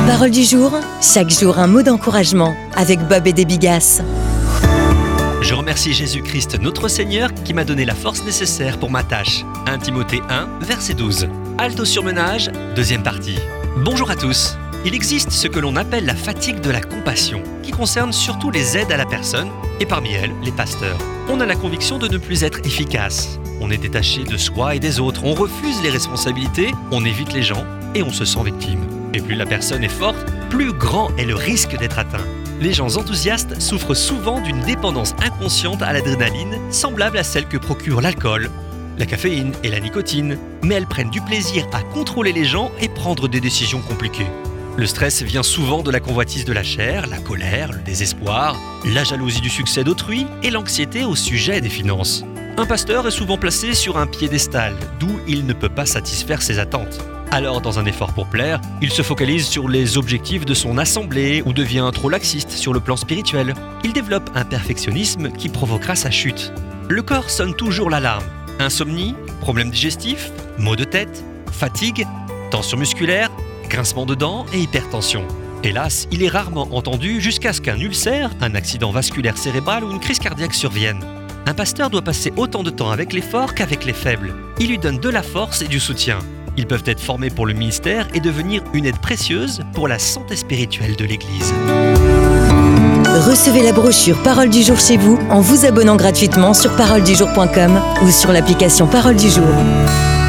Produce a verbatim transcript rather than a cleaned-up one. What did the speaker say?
Parole du jour, chaque jour un mot d'encouragement avec Bob et des Bigasses. Je remercie Jésus-Christ notre Seigneur qui m'a donné la force nécessaire pour ma tâche. un Timothée un, verset douze. Halte au surmenage, deuxième partie. Bonjour à tous. Il existe ce que l'on appelle la fatigue de la compassion, qui concerne surtout les aides à la personne, et parmi elles, les pasteurs. On a la conviction de ne plus être efficace. On est détaché de soi et des autres, on refuse les responsabilités, on évite les gens, et on se sent victime. Et plus la personne est forte, plus grand est le risque d'être atteint. Les gens enthousiastes souffrent souvent d'une dépendance inconsciente à l'adrénaline, semblable à celle que procure l'alcool, la caféine et la nicotine, mais elles prennent du plaisir à contrôler les gens et prendre des décisions compliquées. Le stress vient souvent de la convoitise de la chair, la colère, le désespoir, la jalousie du succès d'autrui et l'anxiété au sujet des finances. Un pasteur est souvent placé sur un piédestal, d'où il ne peut pas satisfaire ses attentes. Alors, dans un effort pour plaire, il se focalise sur les objectifs de son assemblée ou devient trop laxiste sur le plan spirituel. Il développe un perfectionnisme qui provoquera sa chute. Le corps sonne toujours l'alarme. Insomnie, problèmes digestifs, maux de tête, fatigue, tension musculaire, grincement de dents et hypertension. Hélas, il est rarement entendu jusqu'à ce qu'un ulcère, un accident vasculaire cérébral ou une crise cardiaque survienne. Un pasteur doit passer autant de temps avec les forts qu'avec les faibles. Il lui donne de la force et du soutien. Ils peuvent être formés pour le ministère et devenir une aide précieuse pour la santé spirituelle de l'Église. Recevez la brochure Parole du jour chez vous en vous abonnant gratuitement sur parole du jour point com ou sur l'application Parole du jour.